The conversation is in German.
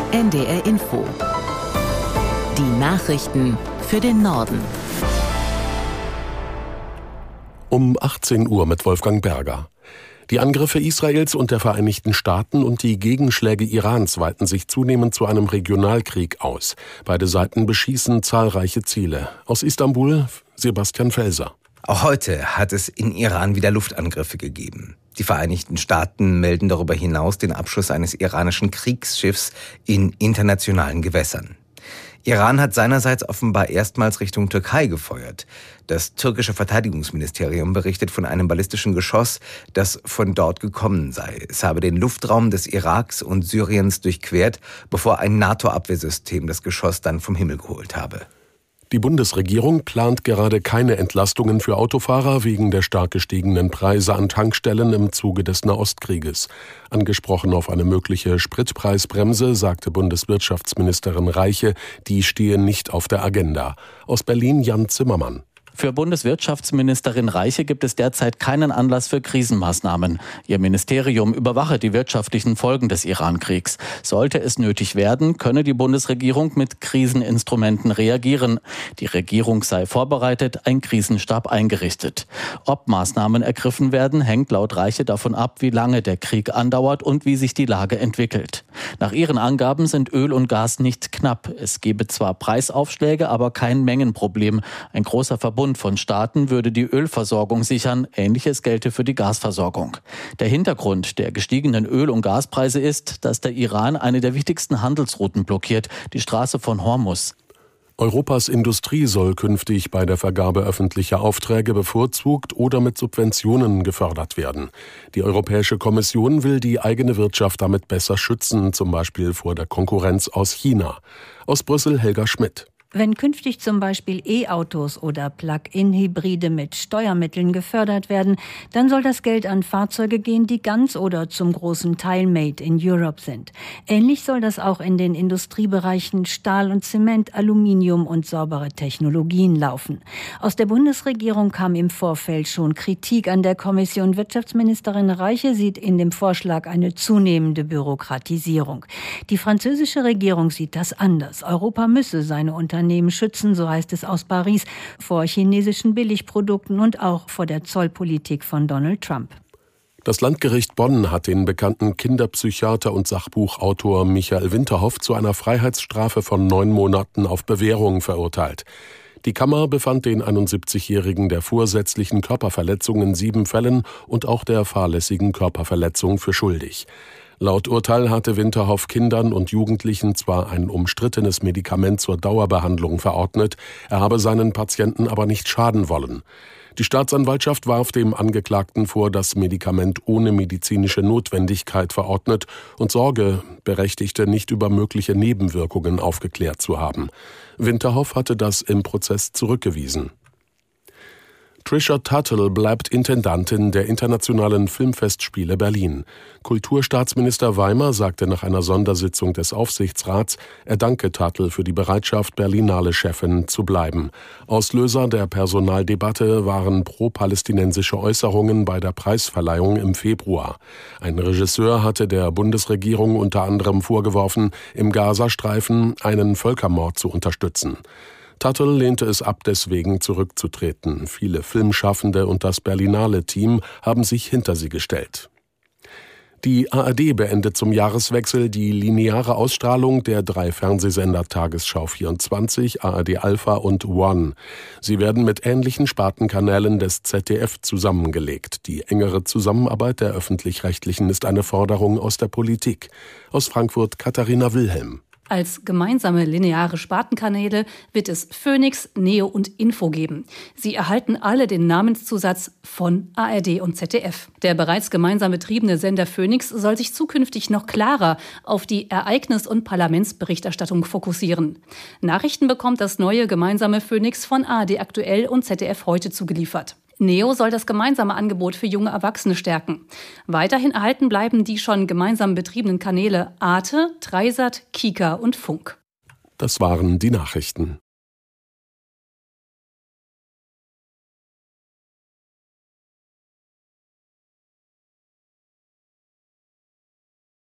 NDR Info. Die Nachrichten für den Norden. Um 18 Uhr mit Wolfgang Berger. Die Angriffe Israels und der Vereinigten Staaten und die Gegenschläge Irans weiten sich zunehmend zu einem Regionalkrieg aus. Beide Seiten beschießen zahlreiche Ziele. Aus Istanbul, Sebastian Felser. Auch heute hat es in Iran wieder Luftangriffe gegeben. Die Vereinigten Staaten melden darüber hinaus den Abschuss eines iranischen Kriegsschiffs in internationalen Gewässern. Iran hat seinerseits offenbar erstmals Richtung Türkei gefeuert. Das türkische Verteidigungsministerium berichtet von einem ballistischen Geschoss, das von dort gekommen sei. Es habe den Luftraum des Iraks und Syriens durchquert, bevor ein NATO-Abwehrsystem das Geschoss dann vom Himmel geholt habe. Die Bundesregierung plant gerade keine Entlastungen für Autofahrer wegen der stark gestiegenen Preise an Tankstellen im Zuge des Nahostkrieges. Angesprochen auf eine mögliche Spritpreisbremse sagte Bundeswirtschaftsministerin Reiche, die stehe nicht auf der Agenda. Aus Berlin Jan Zimmermann. Für Bundeswirtschaftsministerin Reiche gibt es derzeit keinen Anlass für Krisenmaßnahmen. Ihr Ministerium überwache die wirtschaftlichen Folgen des Iran-Kriegs. Sollte es nötig werden, könne die Bundesregierung mit Kriseninstrumenten reagieren. Die Regierung sei vorbereitet, ein Krisenstab eingerichtet. Ob Maßnahmen ergriffen werden, hängt laut Reiche davon ab, wie lange der Krieg andauert und wie sich die Lage entwickelt. Nach ihren Angaben sind Öl und Gas nicht knapp. Es gebe zwar Preisaufschläge, aber kein Mengenproblem. Ein großer Verbund von Staaten würde die Ölversorgung sichern. Ähnliches gelte für die Gasversorgung. Der Hintergrund der gestiegenen Öl- und Gaspreise ist, dass der Iran eine der wichtigsten Handelsrouten blockiert, die Straße von Hormuz. Europas Industrie soll künftig bei der Vergabe öffentlicher Aufträge bevorzugt oder mit Subventionen gefördert werden. Die Europäische Kommission will die eigene Wirtschaft damit besser schützen, zum Beispiel vor der Konkurrenz aus China. Aus Brüssel Helga Schmidt. Wenn künftig zum Beispiel E-Autos oder Plug-in-Hybride mit Steuermitteln gefördert werden, dann soll das Geld an Fahrzeuge gehen, die ganz oder zum großen Teil made in Europe sind. Ähnlich soll das auch in den Industriebereichen Stahl und Zement, Aluminium und saubere Technologien laufen. Aus der Bundesregierung kam im Vorfeld schon Kritik an der Kommission. Wirtschaftsministerin Reiche sieht in dem Vorschlag eine zunehmende Bürokratisierung. Die französische Regierung sieht das anders. Europa müsse seine Unternehmen schützen, so heißt es aus Paris, vor chinesischen Billigprodukten und auch vor der Zollpolitik von Donald Trump. Das Landgericht Bonn hat den bekannten Kinderpsychiater und Sachbuchautor Michael Winterhoff zu einer Freiheitsstrafe von 9 Monaten auf Bewährung verurteilt. Die Kammer befand den 71-Jährigen der vorsätzlichen Körperverletzung in 7 Fällen und auch der fahrlässigen Körperverletzung für schuldig. Laut Urteil hatte Winterhoff Kindern und Jugendlichen zwar ein umstrittenes Medikament zur Dauerbehandlung verordnet, er habe seinen Patienten aber nicht schaden wollen. Die Staatsanwaltschaft warf dem Angeklagten vor, das Medikament ohne medizinische Notwendigkeit verordnet und Sorgeberechtigte nicht über mögliche Nebenwirkungen aufgeklärt zu haben. Winterhoff hatte das im Prozess zurückgewiesen. Trisha Tuttle bleibt Intendantin der Internationalen Filmfestspiele Berlin. Kulturstaatsminister Weimer sagte nach einer Sondersitzung des Aufsichtsrats, er danke Tuttle für die Bereitschaft, Berlinale-Chefin zu bleiben. Auslöser der Personaldebatte waren pro-palästinensische Äußerungen bei der Preisverleihung im Februar. Ein Regisseur hatte der Bundesregierung unter anderem vorgeworfen, im Gazastreifen einen Völkermord zu unterstützen. Tuttle lehnte es ab, deswegen zurückzutreten. Viele Filmschaffende und das Berlinale-Team haben sich hinter sie gestellt. Die ARD beendet zum Jahreswechsel die lineare Ausstrahlung der 3 Fernsehsender Tagesschau 24, ARD Alpha und One. Sie werden mit ähnlichen Spartenkanälen des ZDF zusammengelegt. Die engere Zusammenarbeit der Öffentlich-Rechtlichen ist eine Forderung aus der Politik. Aus Frankfurt Katharina Wilhelm. Als gemeinsame lineare Spartenkanäle wird es Phoenix, Neo und Info geben. Sie erhalten alle den Namenszusatz von ARD und ZDF. Der bereits gemeinsam betriebene Sender Phoenix soll sich zukünftig noch klarer auf die Ereignis- und Parlamentsberichterstattung fokussieren. Nachrichten bekommt das neue gemeinsame Phoenix von ARD Aktuell und ZDF Heute zugeliefert. Neo soll das gemeinsame Angebot für junge Erwachsene stärken. Weiterhin erhalten bleiben die schon gemeinsam betriebenen Kanäle Arte, Dreisat, Kika und Funk. Das waren die Nachrichten.